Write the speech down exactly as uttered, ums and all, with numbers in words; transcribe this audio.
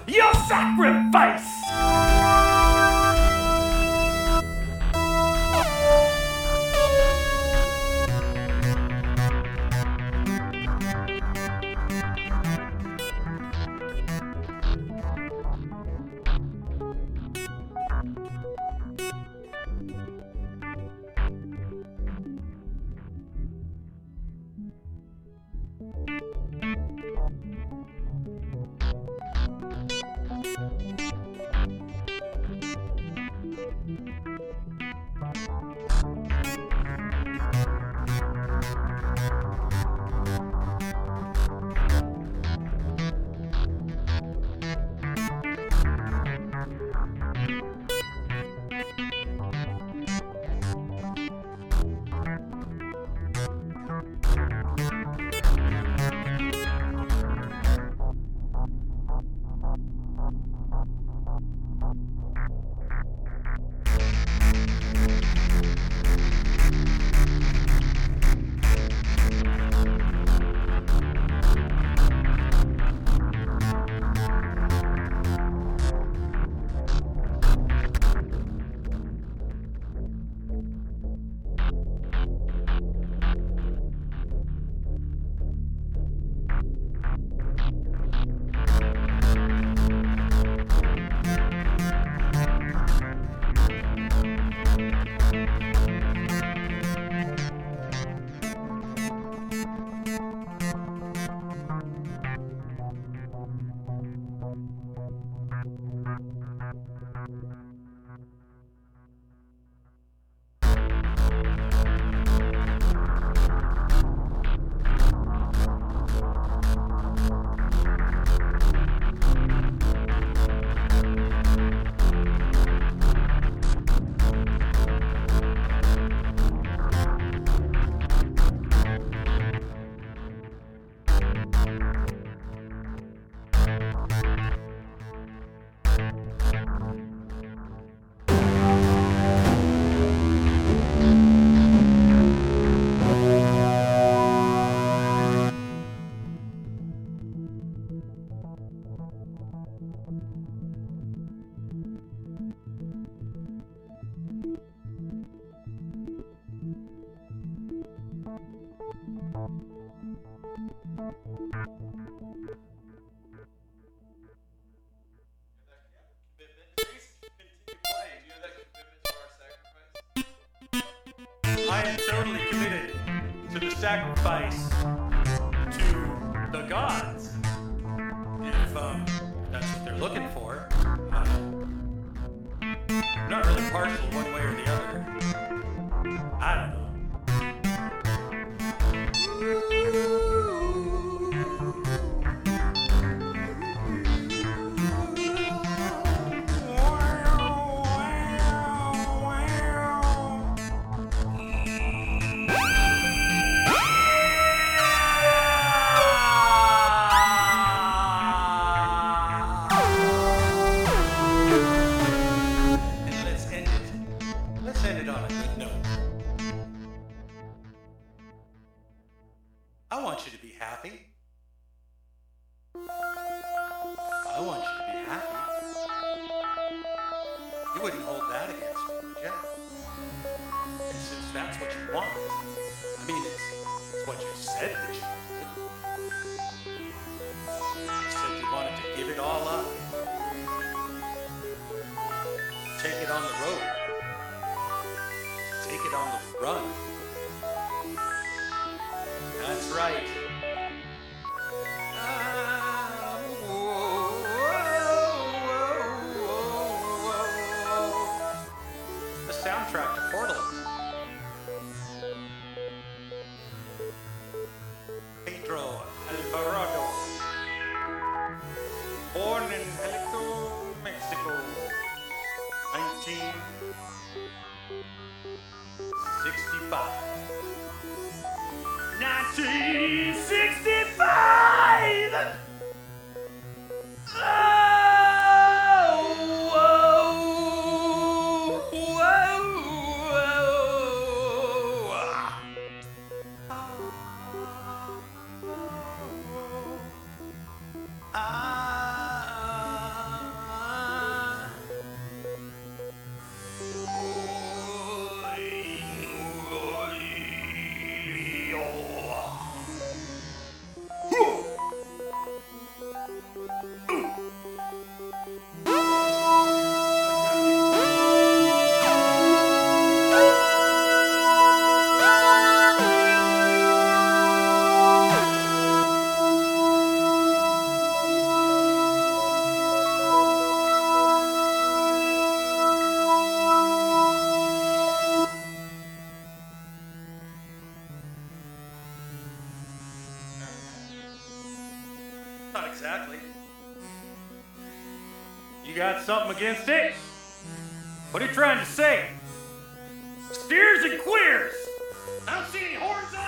your sacrifice! I am totally committed to the sacrifice to the gods. If um, that's what they're looking for. Uh, I'm not really partial one way or the other. I don't know. I want you to be happy. I want you to be happy. You wouldn't hold that against me, would you? And since that's what you want, I mean, it's, it's what you said that you wanted. You said you wanted to give it all up. Take it on the road. Take it on the run. That's right. The soundtrack to Portal. Pedro Alvarado. Born in Jalisco, Mexico. nineteen sixty-five. nineteen sixty-five! Oh, whoa, whoa, whoa. Ah, Not exactly. You got something against it? What are you trying to say? Steers and queers! I don't see any horns